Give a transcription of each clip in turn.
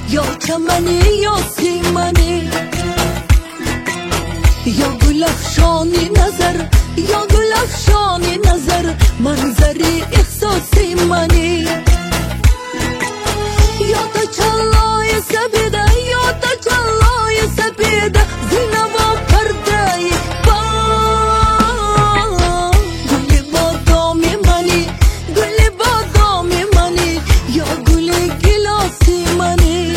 یا چمنی یا سیمنی، یا گل افشانی نظر، یا گل افشانی نظر، منظری احساسی منی. یا تا چلای سبیده، یا تا چلای سبیده، زینبا پرده با گل بادامی منی، گل بادامی منی، یا گل گلاسی منی.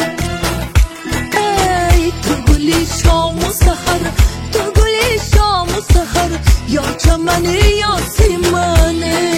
ای تو گلی شام و سحر، تو گلی شام و سحر، یا چمنی یا سیمنی.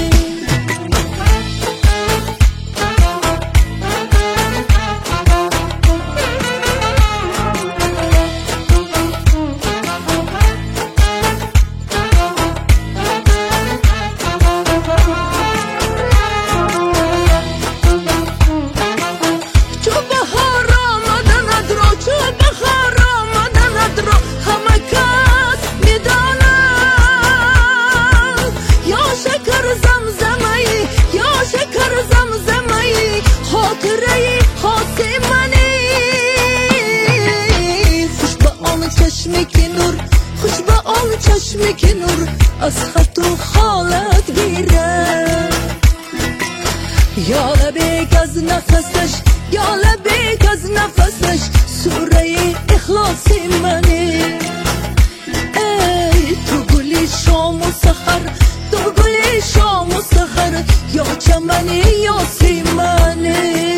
چشمکی نور، خوش به آن چشمکی نور، از خط و خالت گیره. یا لبیک از نفسش، یا لبیک از نفسش، سوره اخلاصی منی. ای تو گلی شام و سحر، تو گلی شام و سحر، یا چمنی یا سیمنی.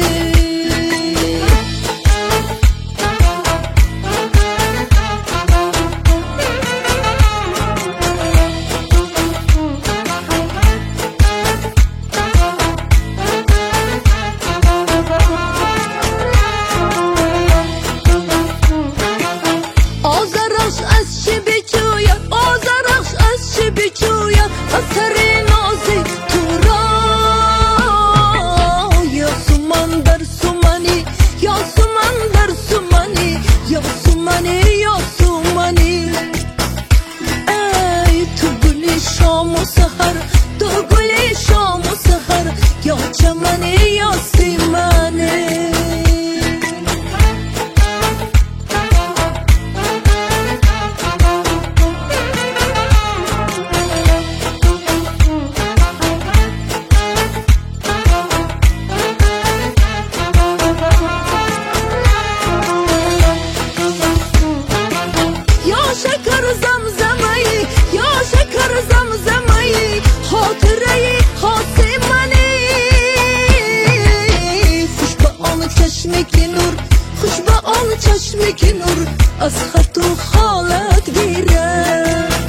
چشمکی نور، خوش به آن چشمکی نور، از خط و خالت گیره.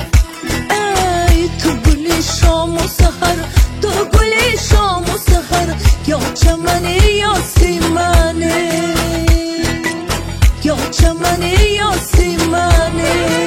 ای تو گلی شام و سحر، تو گلی شام و سحر، یا چمنی یا سیمنی، یا چمنی یا سیمنی.